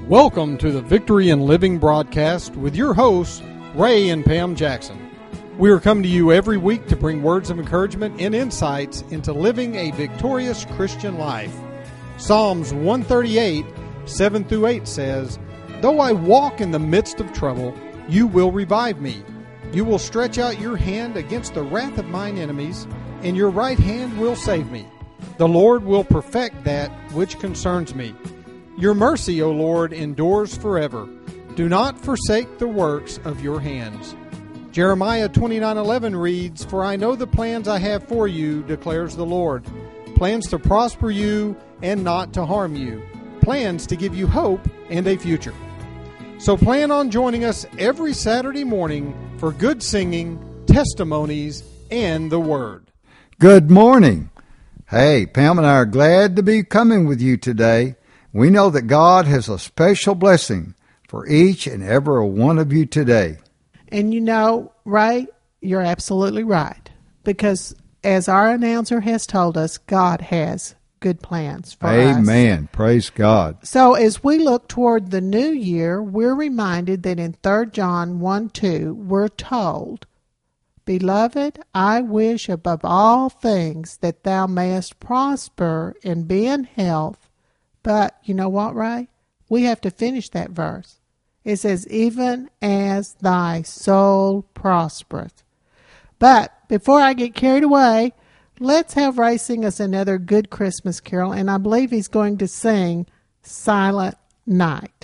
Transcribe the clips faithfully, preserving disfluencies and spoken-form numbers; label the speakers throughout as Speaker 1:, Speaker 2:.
Speaker 1: Welcome to the Victory in Living broadcast with your hosts, Ray and Pam Jackson. We are coming to you every week to bring words of encouragement and insights into living a victorious Christian life. Psalms one thirty-eight, seven through eight says, "Though I walk in the midst of trouble, you will revive me. You will stretch out your hand against the wrath of mine enemies, and your right hand will save me. The Lord will perfect that which concerns me. Your mercy, O Lord, endures forever. Do not forsake the works of your hands." Jeremiah twenty-nine eleven reads, "For I know the plans I have for you, declares the Lord, plans to prosper you and not to harm you, plans to give you hope and a future." So plan on joining us every Saturday morning for good singing, testimonies, and the Word.
Speaker 2: Good morning. Hey, Pam and I are glad to be coming with you today. We know that God has a special blessing for each and every one of you today.
Speaker 3: And you know, Ray, you're absolutely right. Because as our announcer has told us, God has good plans for us.
Speaker 2: Amen. Praise God.
Speaker 3: So as we look toward the new year, we're reminded that in Third John one two, we're told, "Beloved, I wish above all things that thou mayest prosper and be in health." But you know what, Ray? We have to finish that verse. It says, "Even as thy soul prospereth." But before I get carried away, let's have Ray sing us another good Christmas carol, and I believe he's going to sing Silent Night.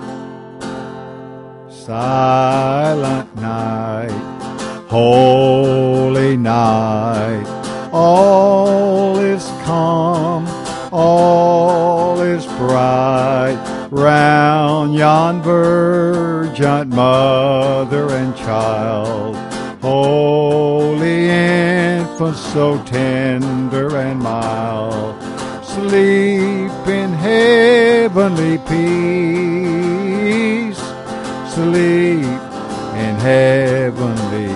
Speaker 2: Silent night, holy night, all is calm, all is bright, round yon virgin mother and child, holy infant so tender and mild, sleep in heavenly peace, sleep in heavenly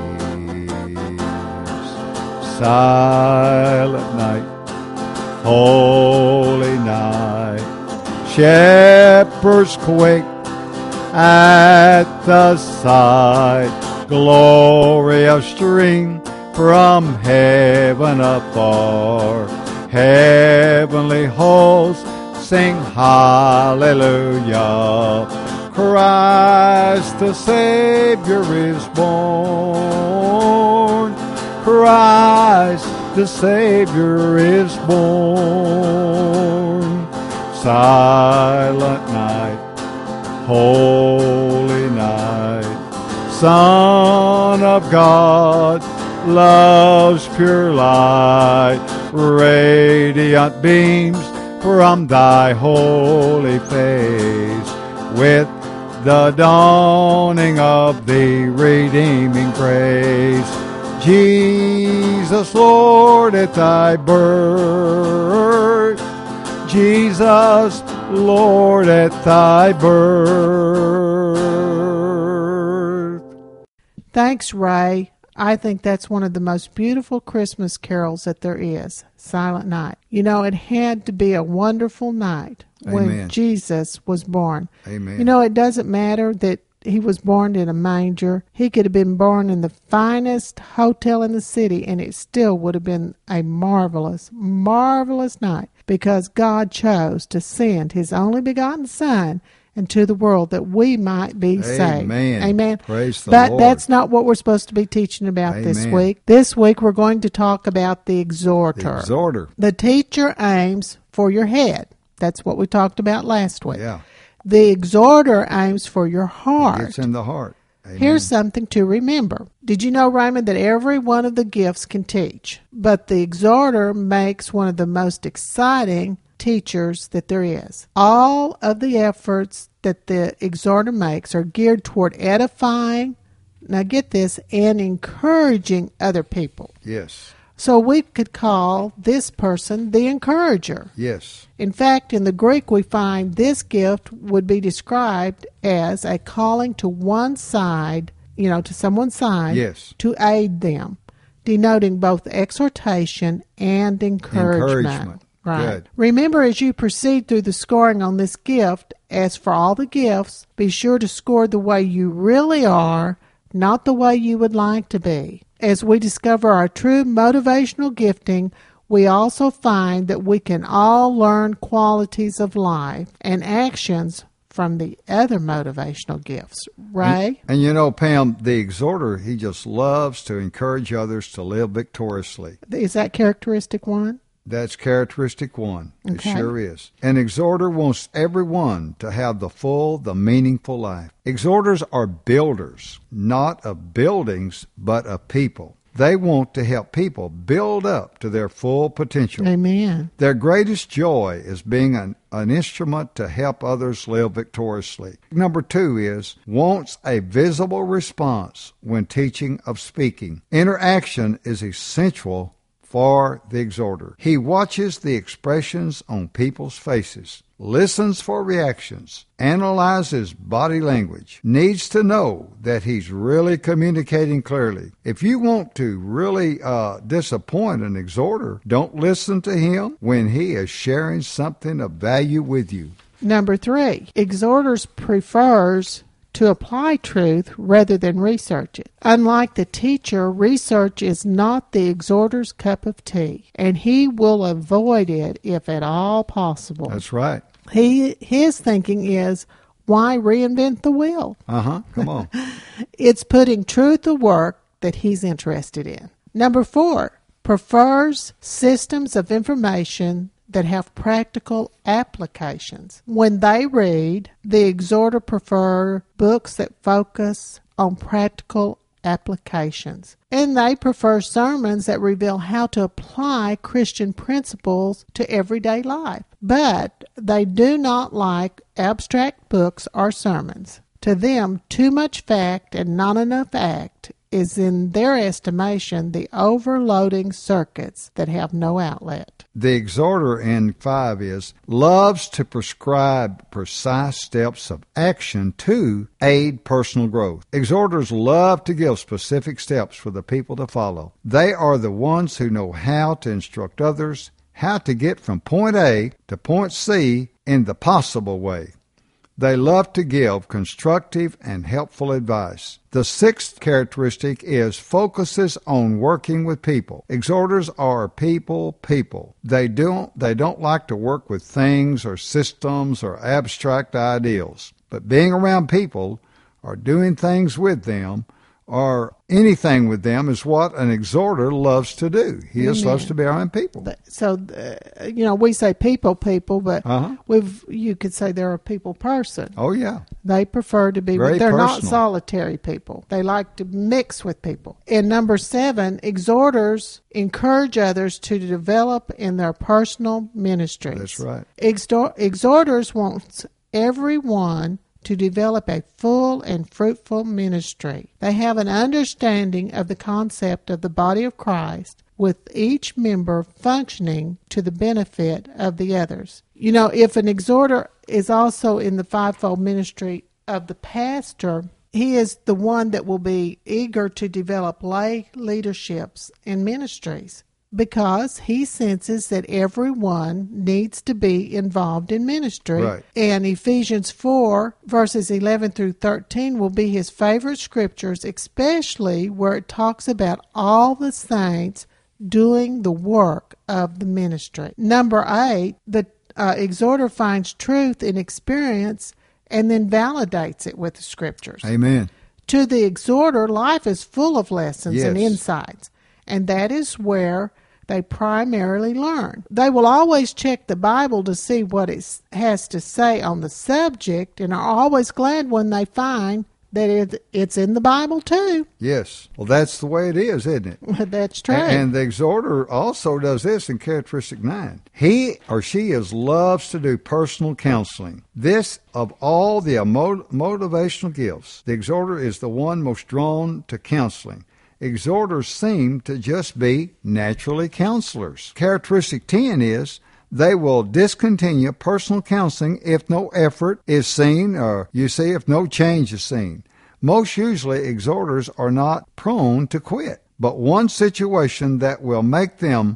Speaker 2: peace. Silent night, holy night, shepherds quake at the sight, glorious stream from heaven afar, heavenly hosts sing hallelujah, Christ the Savior is born, Christ the Savior is born. Silent night, holy night, Son of God, love's pure light, radiant beams from thy holy face, with the dawning of the redeeming grace. Jesus, Lord, at thy birth, Jesus, Lord, at thy birth.
Speaker 3: Thanks, Ray. I think that's one of the most beautiful Christmas carols that there is, Silent Night. You know, it had to be a wonderful night when
Speaker 2: Amen.
Speaker 3: Jesus was born.
Speaker 2: Amen.
Speaker 3: You know, it doesn't matter that he was born in a manger. He could have been born in the finest hotel in the city, and it still would have been a marvelous, marvelous night, because God chose to send his only begotten Son into the world that we might be saved.
Speaker 2: Amen.
Speaker 3: Amen.
Speaker 2: Praise the
Speaker 3: but
Speaker 2: Lord.
Speaker 3: That's not what we're supposed to be teaching about
Speaker 2: Amen.
Speaker 3: this week. This week we're going to talk about the exhorter.
Speaker 2: The exhorter.
Speaker 3: The teacher aims for your head. That's what we talked about last week.
Speaker 2: Yeah.
Speaker 3: The exhorter aims for your heart.
Speaker 2: It's in the heart. Amen.
Speaker 3: Here's something to remember. Did you know, Raymond, that every one of the gifts can teach? But the exhorter makes one of the most exciting teachers that there is. All of the efforts that the exhorter makes are geared toward edifying, now get this, and encouraging other people.
Speaker 2: Yes.
Speaker 3: So we could call this person the encourager.
Speaker 2: Yes.
Speaker 3: In fact, in the Greek, we find this gift would be described as a calling to one side, you know, to someone's side,
Speaker 2: yes,
Speaker 3: to aid them, denoting both exhortation and encouragement.
Speaker 2: Encouragement.
Speaker 3: Right.
Speaker 2: Good.
Speaker 3: Remember, as you proceed through the scoring on this gift, as for all the gifts, be sure to score the way you really are, not the way you would like to be. As we discover our true motivational gifting, we also find that we can all learn qualities of life and actions from the other motivational gifts. Ray?
Speaker 2: And, and you know, Pam, the exhorter, he just loves to encourage others to live victoriously.
Speaker 3: Is that characteristic one?
Speaker 2: That's characteristic one.
Speaker 3: Okay.
Speaker 2: It sure is. An exhorter wants everyone to have the full, the meaningful life. Exhorters are builders, not of buildings, but of people. They want to help people build up to their full potential.
Speaker 3: Amen.
Speaker 2: Their greatest joy is being an, an instrument to help others live victoriously. Number two is wants a visible response when teaching of speaking. Interaction is essential for the exhorter. He watches the expressions on people's faces, listens for reactions, analyzes body language, needs to know that he's really communicating clearly. If you want to really uh, disappoint an exhorter, don't listen to him when he is sharing something of value with you.
Speaker 3: Number three, exhorters prefers to apply truth rather than research it. Unlike the teacher, research is not the exhorter's cup of tea, and he will avoid it if at all possible.
Speaker 2: That's right.
Speaker 3: He his thinking is, why reinvent the wheel?
Speaker 2: Uh-huh. Come on.
Speaker 3: It's putting truth to work that he's interested in. Number four, prefers systems of information that have practical applications. When they read, the exhorter prefer books that focus on practical applications. And they prefer sermons that reveal how to apply Christian principles to everyday life. But they do not like abstract books or sermons. To them, too much fact and not enough act is, in their estimation, the overloading circuits that have no outlet.
Speaker 2: The exhorter in five is loves to prescribe precise steps of action to aid personal growth. Exhorters love to give specific steps for the people to follow. They are the ones who know how to instruct others how to get from point A to point C in the possible way. They love to give constructive and helpful advice. The sixth characteristic is focuses on working with people. Exhorters are people people. They don't they don't like to work with things or systems or abstract ideals. But being around people or doing things with them or anything with them is what an exhorter loves to do. He just
Speaker 3: Amen.
Speaker 2: loves to be around people.
Speaker 3: So, uh, you know, we say people, people, but
Speaker 2: Uh-huh.
Speaker 3: we've you could say they're a people person.
Speaker 2: Oh, yeah.
Speaker 3: They prefer to be
Speaker 2: Very
Speaker 3: with, they're not
Speaker 2: personal.
Speaker 3: solitary people. They like to mix with people. And number seven, exhorters encourage others to develop in their personal ministries.
Speaker 2: That's right.
Speaker 3: Exhor- exhorters want everyone to develop a full and fruitful ministry. They have an understanding of the concept of the body of Christ, with each member functioning to the benefit of the others. You know, if an exhorter is also in the fivefold ministry of the pastor, he is the one that will be eager to develop lay leaderships and ministries, because he senses that everyone needs to be involved in ministry.
Speaker 2: Right.
Speaker 3: And Ephesians four, verses eleven through thirteen will be his favorite scriptures, especially where it talks about all the saints doing the work of the ministry. Number eight, the uh, exhorter finds truth in experience and then validates it with the scriptures.
Speaker 2: Amen.
Speaker 3: To the exhorter, life is full of lessons
Speaker 2: Yes.
Speaker 3: and insights, and that is where they primarily learn. They will always check the Bible to see what it has to say on the subject, and are always glad when they find that it, it's in the Bible too.
Speaker 2: Yes. Well, that's the way it is, isn't it?
Speaker 3: That's true.
Speaker 2: And, and the exhorter also does this in characteristic nine. He or she is loves to do personal counseling. This, of all the emo- motivational gifts, the exhorter is the one most drawn to counseling. Exhorters seem to just be naturally counselors. Characteristic ten is they will discontinue personal counseling if no effort is seen, or you see, if no change is seen. Most usually, exhorters are not prone to quit, but one situation that will make them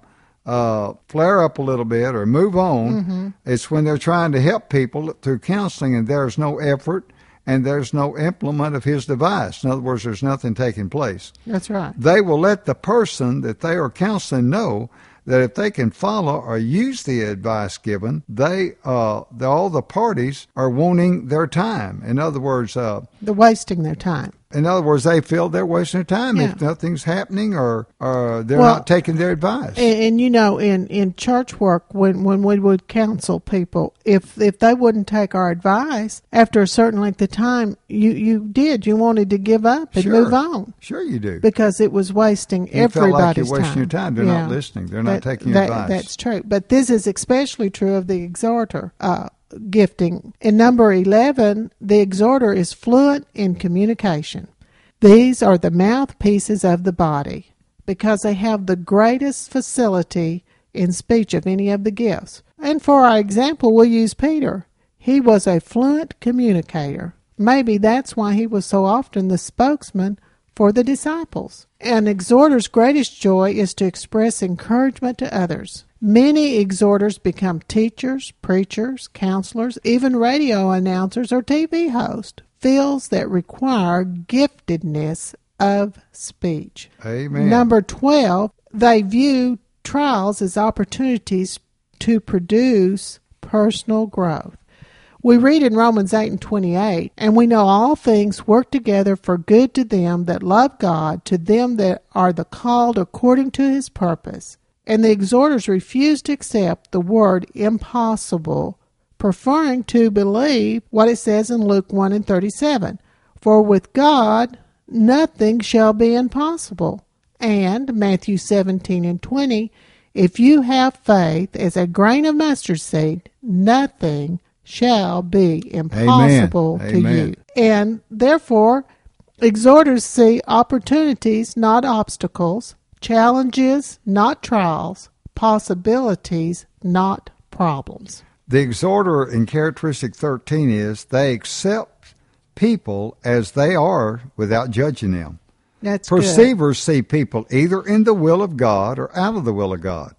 Speaker 2: uh, flare up a little bit or move on.
Speaker 3: Mm-hmm.
Speaker 2: It's when they're trying to help people through counseling and there's no effort and there's no implement of his device. In other words, there's nothing taking place.
Speaker 3: That's right.
Speaker 2: They will let the person that they are counseling know that if they can follow or use the advice given, they uh, the, all the parties are wanting their time. In other words, uh,
Speaker 3: They're wasting their time.
Speaker 2: in other words, they feel they're wasting their time
Speaker 3: Yeah.
Speaker 2: if nothing's happening or, or they're
Speaker 3: Well,
Speaker 2: not taking their advice.
Speaker 3: And, and you know, in, in church work, when, when we would counsel people, if if they wouldn't take our advice, after a certain length of time, you, you did. You wanted to give up and
Speaker 2: Sure.
Speaker 3: move on
Speaker 2: Sure you do.
Speaker 3: because it was wasting
Speaker 2: You felt like
Speaker 3: everybody's
Speaker 2: you're wasting
Speaker 3: time.
Speaker 2: your time. They're not listening. They're not taking your
Speaker 3: that-
Speaker 2: advice.
Speaker 3: That's true. But this is especially true of the exhorter uh, gifting. In number eleven, the exhorter is fluent in communication. These are the mouthpieces of the body because they have the greatest facility in speech of any of the gifts. And for our example, we'll use Peter. He was a fluent communicator. Maybe that's why he was so often the spokesman for the disciples. An exhorter's greatest joy is to express encouragement to others. Many exhorters become teachers, preachers, counselors, even radio announcers or T V hosts. Fields that require giftedness of speech.
Speaker 2: Amen.
Speaker 3: Number twelve, they view trials as opportunities to produce personal growth. We read in Romans eight and twenty-eight, and we know all things work together for good to them that love God, to them that are the called according to his purpose. And the exhorters refuse to accept the word impossible, preferring to believe what it says in Luke one and thirty-seven. For with God nothing shall be impossible. And Matthew seventeen and twenty, if you have faith as a grain of mustard seed, nothing shall be impossible
Speaker 2: Amen.
Speaker 3: to
Speaker 2: Amen.
Speaker 3: you. And therefore, exhorters see opportunities, not obstacles, challenges, not trials, possibilities, not problems.
Speaker 2: The exhorter in characteristic thirteen is they accept people as they are without judging them.
Speaker 3: That's good.
Speaker 2: Perceivers see people either in the will of God or out of the will of God.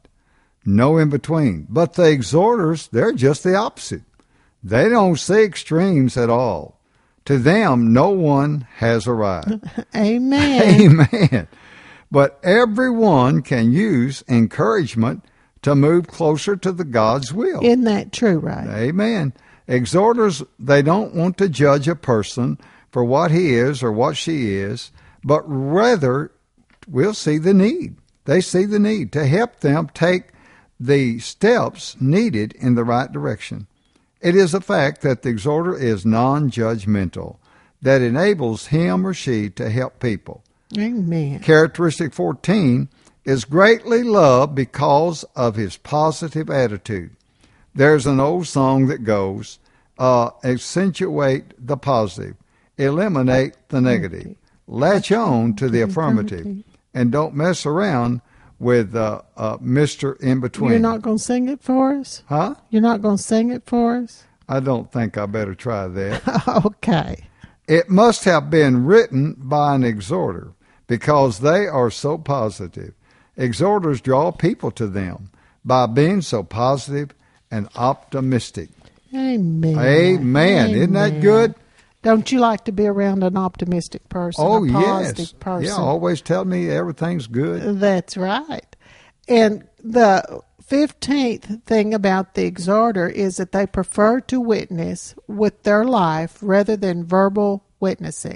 Speaker 2: No in between. But the exhorters, they're just the opposite. They don't see extremes at all. To them, no one has arrived.
Speaker 3: Amen.
Speaker 2: Amen. But everyone can use encouragement to move closer to the God's will.
Speaker 3: Isn't that true, right?
Speaker 2: Amen. Exhorters, they don't want to judge a person for what he is or what she is, but rather we'll see the need. They see the need to help them take the steps needed in the right direction. It is a fact that the exhorter is non-judgmental, that enables him or she to help people.
Speaker 3: Amen.
Speaker 2: Characteristic fourteen is greatly loved because of his positive attitude. There's an old song that goes, uh, accentuate the positive, eliminate the negative, latch on to the affirmative, and don't mess around with uh, uh, Mister In Between.
Speaker 3: You're not going to sing it for us?
Speaker 2: Huh?
Speaker 3: You're not going to sing it for us?
Speaker 2: I don't think I better try that.
Speaker 3: Okay.
Speaker 2: It must have been written by an exhorter because they are so positive. Exhorters draw people to them by being so positive and optimistic.
Speaker 3: Amen.
Speaker 2: Amen. Isn't that
Speaker 3: Amen.
Speaker 2: good?
Speaker 3: Don't you like to be around an optimistic person,
Speaker 2: Oh,
Speaker 3: a positive
Speaker 2: yes.
Speaker 3: person?
Speaker 2: Yeah, always tell me everything's good.
Speaker 3: That's right. And the fifteenth thing about the exhorter is that they prefer to witness with their life rather than verbal witnessing.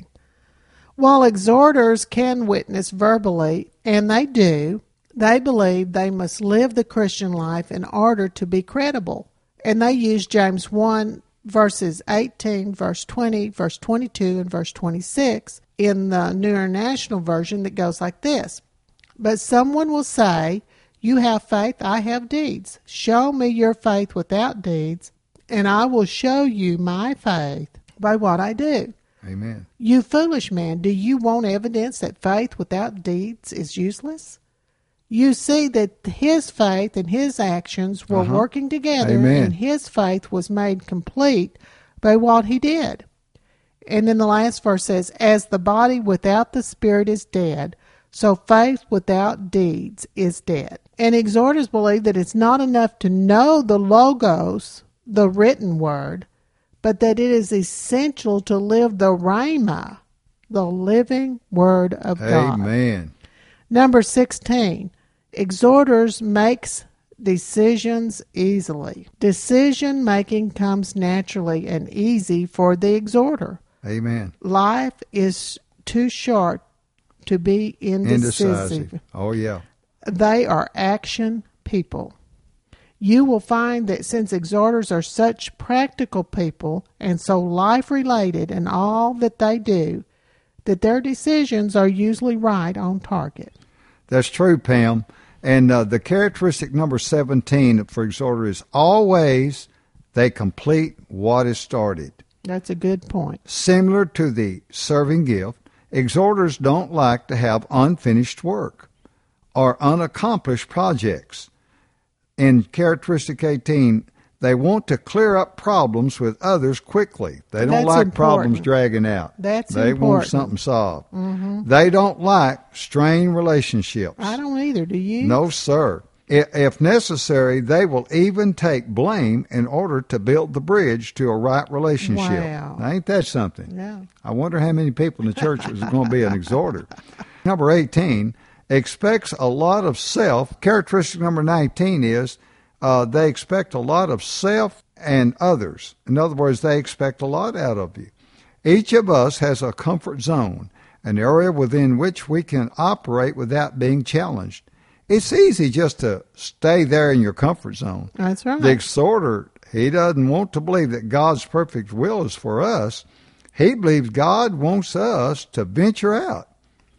Speaker 3: While exhorters can witness verbally, and they do, they believe they must live the Christian life in order to be credible. And they use James one, verses eighteen, verse twenty, verse twenty-two, and verse twenty-six in the New International Version that goes like this. But someone will say, you have faith, I have deeds. Show me your faith without deeds, and I will show you my faith by what I do.
Speaker 2: Amen.
Speaker 3: You foolish man, do you want evidence that faith without deeds is useless? You see that his faith and his actions were
Speaker 2: Uh-huh.
Speaker 3: working together,
Speaker 2: Amen.
Speaker 3: and his faith was made complete by what he did. And then the last verse says, as the body without the spirit is dead, So faith without deeds is dead. And exhorters believe that it's not enough to know the Logos, the written word, but that it is essential to live the Rhema, the living word of God.
Speaker 2: Amen.
Speaker 3: Number sixteen, exhorters makes decisions easily. Decision making comes naturally and easy for the exhorter.
Speaker 2: Amen.
Speaker 3: Life is too short to be indecisive.
Speaker 2: Indecisive. Oh, yeah.
Speaker 3: They are action people. You will find that since exhorters are such practical people and so life-related in all that they do, that their decisions are usually right on target.
Speaker 2: That's true, Pam. And uh, the characteristic number seventeen for exhorter is always they complete what is started.
Speaker 3: That's a good point.
Speaker 2: Similar to the serving gift, exhorters don't like to have unfinished work or unaccomplished projects. In characteristic eighteen, they want to clear up problems with others quickly. They don't
Speaker 3: That's
Speaker 2: like
Speaker 3: important.
Speaker 2: problems dragging out.
Speaker 3: That's
Speaker 2: they
Speaker 3: important.
Speaker 2: want something solved.
Speaker 3: Mm-hmm.
Speaker 2: They don't like strained relationships.
Speaker 3: I don't either, do you?
Speaker 2: No, sir. I- If necessary, they will even take blame in order to build the bridge to a right relationship.
Speaker 3: Wow.
Speaker 2: Now, ain't that something?
Speaker 3: Yeah.
Speaker 2: I wonder how many people in the church is going to be an exhorter. Number eighteen, expects a lot of self. Characteristic number nineteen is uh, they expect a lot of self and others. In other words, they expect a lot out of you. Each of us has a comfort zone, an area within which we can operate without being challenged. It's easy just to stay there in your comfort zone.
Speaker 3: That's right.
Speaker 2: The exhorter, he doesn't want to believe that God's perfect will is for us. He believes God wants us to venture out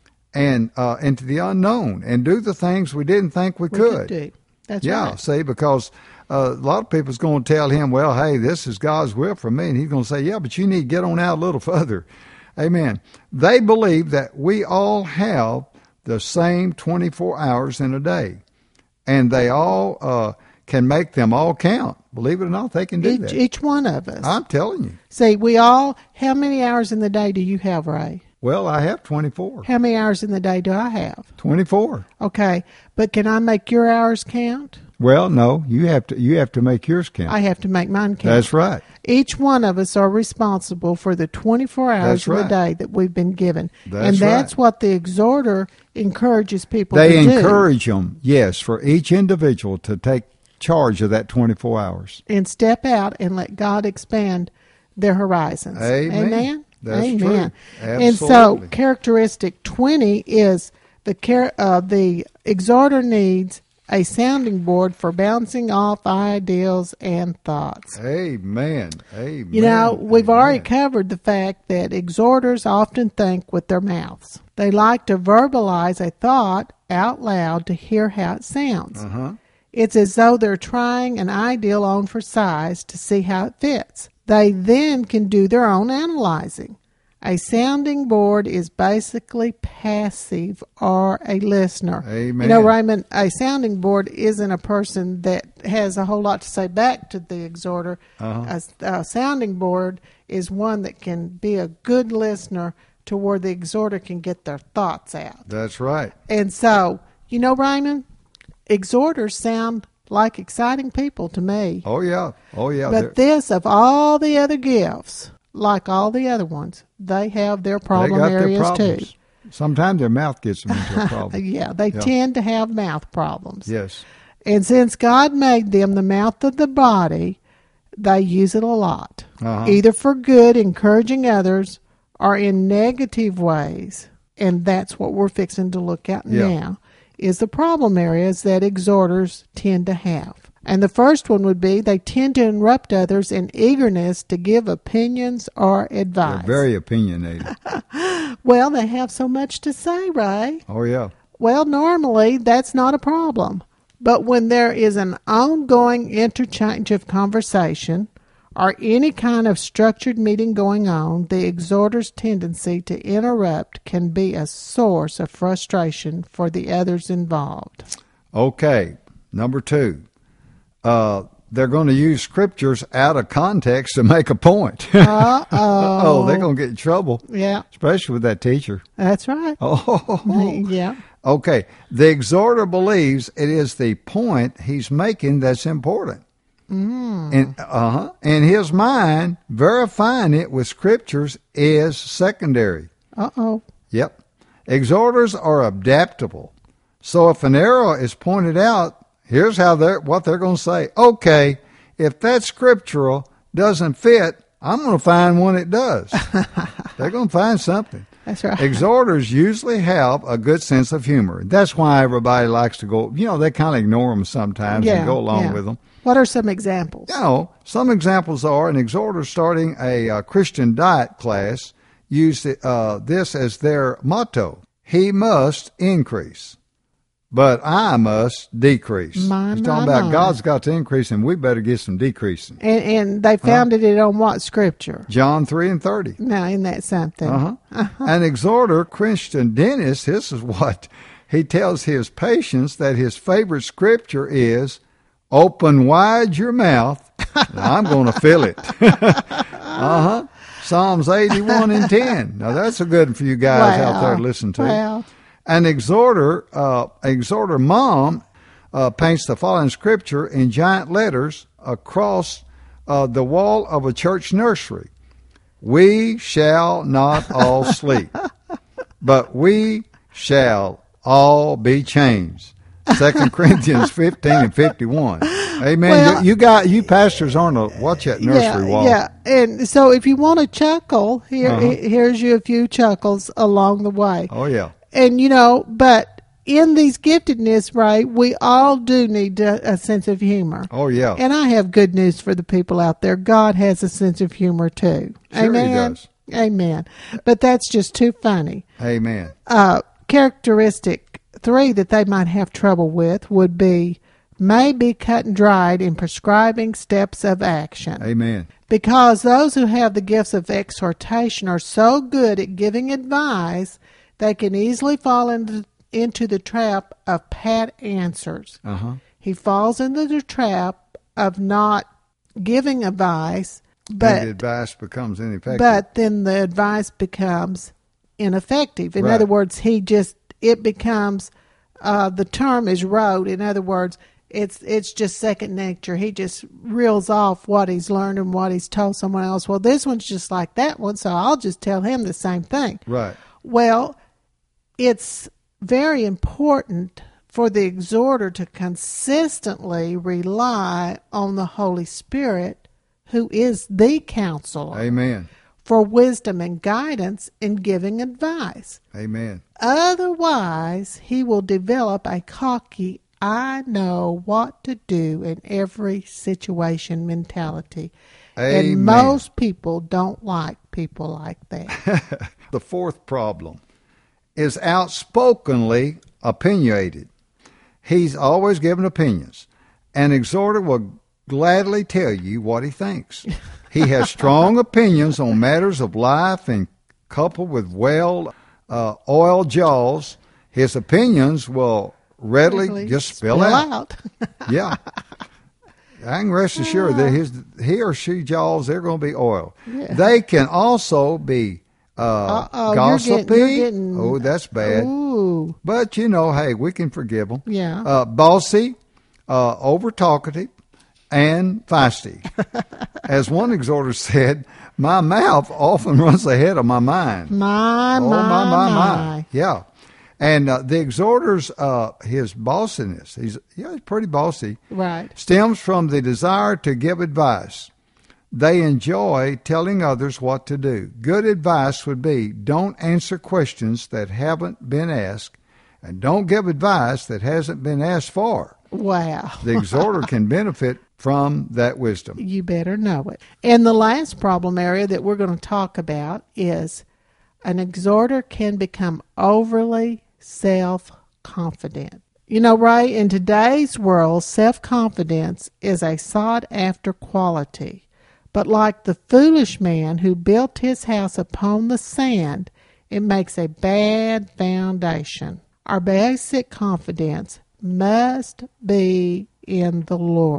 Speaker 2: and uh, into the unknown and do the things we didn't think we,
Speaker 3: We
Speaker 2: could.
Speaker 3: could do. That's
Speaker 2: yeah,
Speaker 3: right.
Speaker 2: see, because uh, a lot of people's going to tell him, well, hey, this is God's will for me. And he's going to say, yeah, but you need to get on out a little further. Amen. They believe that we all have the same twenty-four hours in a day, and they all uh, can make them all count. Believe it or not, they can do
Speaker 3: Each,
Speaker 2: that.
Speaker 3: each one of us.
Speaker 2: I'm telling you.
Speaker 3: See, we all, how many hours in the day do you have, Ray?
Speaker 2: Well, I have twenty-four.
Speaker 3: How many hours in the day do I have?
Speaker 2: twenty-four.
Speaker 3: Okay, but can I make your hours count?
Speaker 2: Well, no, you have to. You have to make yours count.
Speaker 3: I have to make mine count.
Speaker 2: That's right.
Speaker 3: Each one of us are responsible for the twenty-four hours
Speaker 2: That's
Speaker 3: of the
Speaker 2: right.
Speaker 3: day that we've been given.
Speaker 2: That's
Speaker 3: and that's
Speaker 2: right.
Speaker 3: what the exhorter encourages people
Speaker 2: They
Speaker 3: to do.
Speaker 2: encourage them, yes, for each individual to take charge of that twenty-four hours.
Speaker 3: And step out and let God expand their horizons.
Speaker 2: Amen.
Speaker 3: Amen.
Speaker 2: That's
Speaker 3: Amen.
Speaker 2: true.
Speaker 3: And so,
Speaker 2: Absolutely.
Speaker 3: characteristic twenty is the care. Uh, the exhorter needs a sounding board for bouncing off ideals and thoughts.
Speaker 2: Amen. Amen.
Speaker 3: You know, we've already
Speaker 2: Amen.
Speaker 3: covered the fact that exhorters often think with their mouths. They like to verbalize a thought out loud to hear how it sounds.
Speaker 2: Uh-huh.
Speaker 3: It's as though they're trying an ideal on for size to see how it fits. They then can do their own analyzing. A sounding board is basically passive or a listener.
Speaker 2: Amen.
Speaker 3: You know, Raymond, a sounding board isn't a person that has a whole lot to say back to the exhorter.
Speaker 2: Uh-huh.
Speaker 3: A, a sounding board is one that can be a good listener to where the exhorter can get their thoughts out.
Speaker 2: That's right.
Speaker 3: And so, you know, Raymond, exhorters sound like exciting people to me.
Speaker 2: Oh, yeah. Oh, yeah.
Speaker 3: But
Speaker 2: They're-
Speaker 3: this, of all the other gifts, like all the other ones, they have their
Speaker 2: they
Speaker 3: problem
Speaker 2: got their
Speaker 3: areas
Speaker 2: problems.
Speaker 3: too.
Speaker 2: Sometimes their mouth gets them into a problem.
Speaker 3: Yeah, they
Speaker 2: Yeah.
Speaker 3: tend to have mouth problems.
Speaker 2: Yes.
Speaker 3: And since God made them the mouth of the body, they use it a lot,
Speaker 2: Uh-huh.
Speaker 3: either for good, encouraging others, or in negative ways. And that's what we're fixing to look at
Speaker 2: Yeah.
Speaker 3: now, is the problem areas that exhorters tend to have. And the first one would be they tend to interrupt others in eagerness to give opinions or
Speaker 2: They're
Speaker 3: advice.
Speaker 2: very opinionated.
Speaker 3: Well, they have so much to say, Ray.
Speaker 2: Oh, yeah.
Speaker 3: Well, normally that's not a problem. But when there is an ongoing interchange of conversation or any kind of structured meeting going on, the exhorter's tendency to interrupt can be a source of frustration for the others involved.
Speaker 2: Okay. Number two. Uh, they're going to use scriptures out of context to make a point.
Speaker 3: Uh-oh.
Speaker 2: Oh, they're going to get in trouble.
Speaker 3: Yeah.
Speaker 2: Especially with that teacher.
Speaker 3: That's right.
Speaker 2: Oh.
Speaker 3: Yeah.
Speaker 2: Okay. The exhorter believes it is the point he's making that's important.
Speaker 3: Mm.
Speaker 2: And, uh-huh. In his mind, verifying it with scriptures is secondary.
Speaker 3: Uh-oh.
Speaker 2: Yep. Exhorters are adaptable. So if an error is pointed out, here's how they're what they're going to say. Okay, if that scriptural doesn't fit, I'm going to find one it does. They're going to find something.
Speaker 3: That's right.
Speaker 2: Exhorters usually have a good sense of humor. That's why everybody likes to go, you know, they kind of ignore them sometimes
Speaker 3: yeah,
Speaker 2: and go along
Speaker 3: yeah.
Speaker 2: with them.
Speaker 3: What are some examples?
Speaker 2: You know, some examples are an exhorter starting a, uh Christian diet class used uh, this as their motto. He must increase, but I must decrease.
Speaker 3: My,
Speaker 2: He's
Speaker 3: my,
Speaker 2: talking about
Speaker 3: my.
Speaker 2: God's got to increase, and we better get some decreasing.
Speaker 3: And, and they founded huh? it on what scripture?
Speaker 2: John three and thirty.
Speaker 3: Now, isn't that something?
Speaker 2: Uh-huh.
Speaker 3: Uh-huh.
Speaker 2: An exhorter, Christian Dennis, this is what he tells his patients that his favorite scripture is, open wide your mouth, and I'm going to fill it. uh-huh. Psalms eighty-one and ten. Now, that's a good one for you guys
Speaker 3: wow.
Speaker 2: out there to listen to.
Speaker 3: Wow.
Speaker 2: An exhorter, uh, exhorter mom uh, paints the following scripture in giant letters across uh, the wall of a church nursery. We shall not all sleep, but we shall all be changed. Second Corinthians fifteen and fifty-one. Amen.
Speaker 3: Well,
Speaker 2: you, you got you pastors aren't a watch that nursery
Speaker 3: yeah,
Speaker 2: wall.
Speaker 3: Yeah, and so if you want to chuckle, here
Speaker 2: Uh-huh.
Speaker 3: here's you a few chuckles along the way.
Speaker 2: Oh yeah.
Speaker 3: And you know, but in these giftedness, right, we all do need a, a sense of humor.
Speaker 2: Oh yeah.
Speaker 3: And I have good news for the people out there. God has a sense of humor too.
Speaker 2: Sure
Speaker 3: Amen.
Speaker 2: he does.
Speaker 3: Amen. But that's just too funny.
Speaker 2: Amen.
Speaker 3: Uh, characteristic three that they might have trouble with would be may be cut and dried in prescribing steps of action.
Speaker 2: Amen.
Speaker 3: Because those who have the gifts of exhortation are so good at giving advice, they can easily fall into, into the trap of pat answers.
Speaker 2: Uh-huh.
Speaker 3: He falls into the trap of not giving advice, but
Speaker 2: and the advice becomes ineffective.
Speaker 3: But then the advice becomes ineffective. In
Speaker 2: Right.
Speaker 3: other words, he just it becomes uh, the term is rote. In other words, it's it's just second nature. He just reels off what he's learned and what he's told someone else. Well, this one's just like that one, so I'll just tell him the same thing.
Speaker 2: Right.
Speaker 3: Well, it's very important for the exhorter to consistently rely on the Holy Spirit, who is the counselor,
Speaker 2: Amen.
Speaker 3: for wisdom and guidance in giving advice.
Speaker 2: Amen.
Speaker 3: Otherwise, he will develop a cocky, I know what to do in every situation mentality.
Speaker 2: Amen.
Speaker 3: And most people don't like people like that.
Speaker 2: The fourth problem is outspokenly opinionated. He's always giving opinions. An exhorter will gladly tell you what he thinks. He has strong opinions on matters of life, and coupled with well uh, oiled jaws, his opinions will readily
Speaker 3: Really
Speaker 2: just spill,
Speaker 3: spill
Speaker 2: out.
Speaker 3: out.
Speaker 2: Yeah. I can rest assured that his he or she jaws, they're going to be oil.
Speaker 3: Yeah.
Speaker 2: They can also be uh,
Speaker 3: Uh-oh,
Speaker 2: gossipy.
Speaker 3: you're getting, you're getting,
Speaker 2: oh, that's bad.
Speaker 3: Ooh.
Speaker 2: But, you know, hey, we can forgive them.
Speaker 3: Yeah.
Speaker 2: Uh, bossy, uh, over-talkative, and feisty. As one exhorter said, my mouth often runs ahead of my mind.
Speaker 3: My,
Speaker 2: oh,
Speaker 3: my,
Speaker 2: my, my,
Speaker 3: my.
Speaker 2: my. Yeah. And uh, the exhorter's, uh, his bossiness, he's, yeah, he's pretty bossy,
Speaker 3: Right.
Speaker 2: stems from the desire to give advice. They enjoy telling others what to do. Good advice would be, don't answer questions that haven't been asked, and don't give advice that hasn't been asked for.
Speaker 3: Wow.
Speaker 2: The exhorter can benefit from that wisdom.
Speaker 3: You better know it. And the last problem area that we're going to talk about is an exhorter can become overly self-confident. You know, Ray, in today's world, self-confidence is a sought-after quality. But like the foolish man who built his house upon the sand, it makes a bad foundation. Our basic confidence must be in the Lord.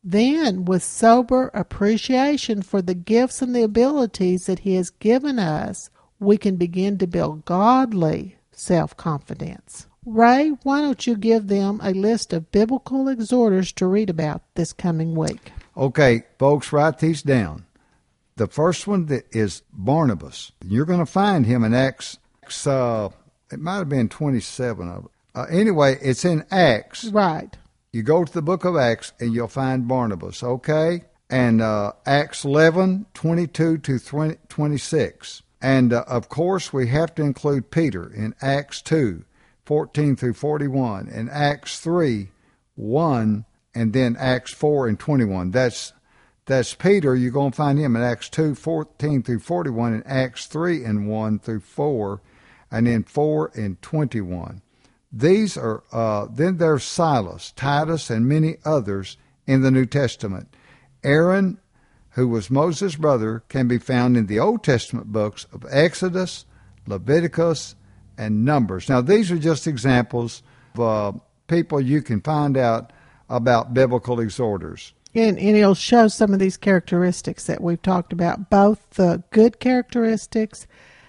Speaker 3: Then, with sober appreciation for the gifts and the abilities that He has given us, we can begin to build godly self-confidence. Ray, why don't you give them a list of biblical exhorters to read about this coming week?
Speaker 2: Okay, folks, write these down. The first one that is Barnabas. You're going to find him in Acts, uh, it might have been twenty-seven of it. Uh, anyway, it's in Acts.
Speaker 3: Right.
Speaker 2: You go to the book of Acts and you'll find Barnabas, okay? And uh, Acts eleven, twenty-two to twenty-six. And, uh, of course, we have to include Peter in Acts two, fourteen through forty-one, and Acts three, one, and then Acts four and twenty-one. That's that's Peter. You're going to find him in Acts two, fourteen through forty-one, and Acts three and one through four, and then four and twenty-one. These are, uh, then there's Silas, Titus, and many others in the New Testament. Aaron, who was Moses' brother, can be found in the Old Testament books of Exodus, Leviticus, and Numbers. Now, these are just examples of uh, people you can find out about biblical exhorters.
Speaker 3: And, and it'll show some of these characteristics that we've talked about, both the good characteristics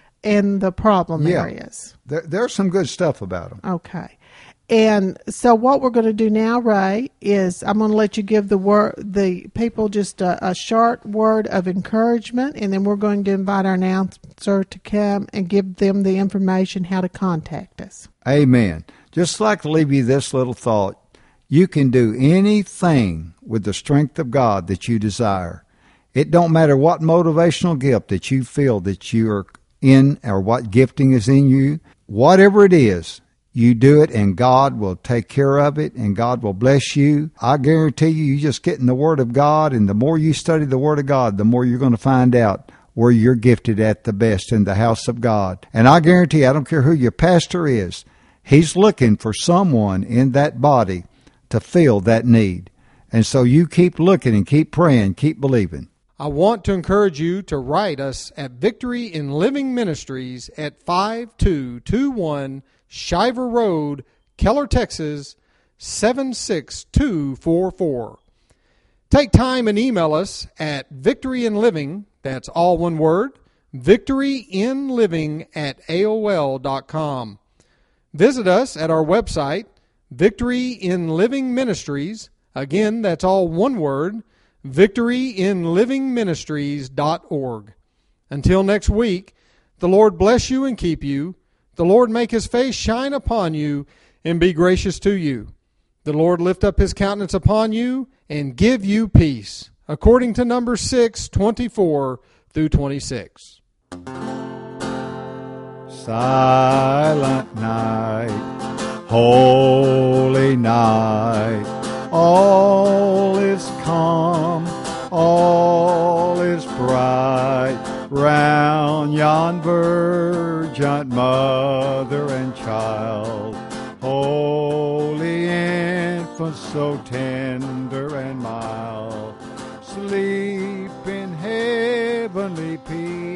Speaker 3: and the problem
Speaker 2: yeah,
Speaker 3: areas.
Speaker 2: There, there's some good stuff about them.
Speaker 3: Okay. And so what we're going to do now, Ray, is I'm going to let you give the word, the people just a, a short word of encouragement, and then we're going to invite our announcer to come and give them the information how to contact us.
Speaker 2: Amen. Just like to leave you this little thought. You can do anything with the strength of God that you desire. It don't matter what motivational gift that you feel that you are in or what gifting is in you. Whatever it is, you do it and God will take care of it and God will bless you. I guarantee you, you just get in the Word of God, and the more you study the Word of God, the more you're going to find out where you're gifted at the best in the house of God. And I guarantee, I don't care who your pastor is, he's looking for someone in that body to fill that need. And so you keep looking and keep praying, keep believing.
Speaker 1: I want to encourage you to write us at Victory in Living Ministries at five two two one Shiver Road, Keller, Texas, seven six two four four. Take time and email us at victoryinliving, that's all one word, victoryinliving at A O L dot com. Visit us at our website, Victory in Living Ministries, again, that's all one word, victory in living ministries dot org. Until next week, the Lord bless you and keep you. The Lord make His face shine upon you and be gracious to you. The Lord lift up His countenance upon you and give you peace. According to Numbers six, twenty-four through twenty-six.
Speaker 2: Silent night, holy night, all is calm, all is bright, round yon virgin mother and child, holy infant so tender and mild, sleep in heavenly peace.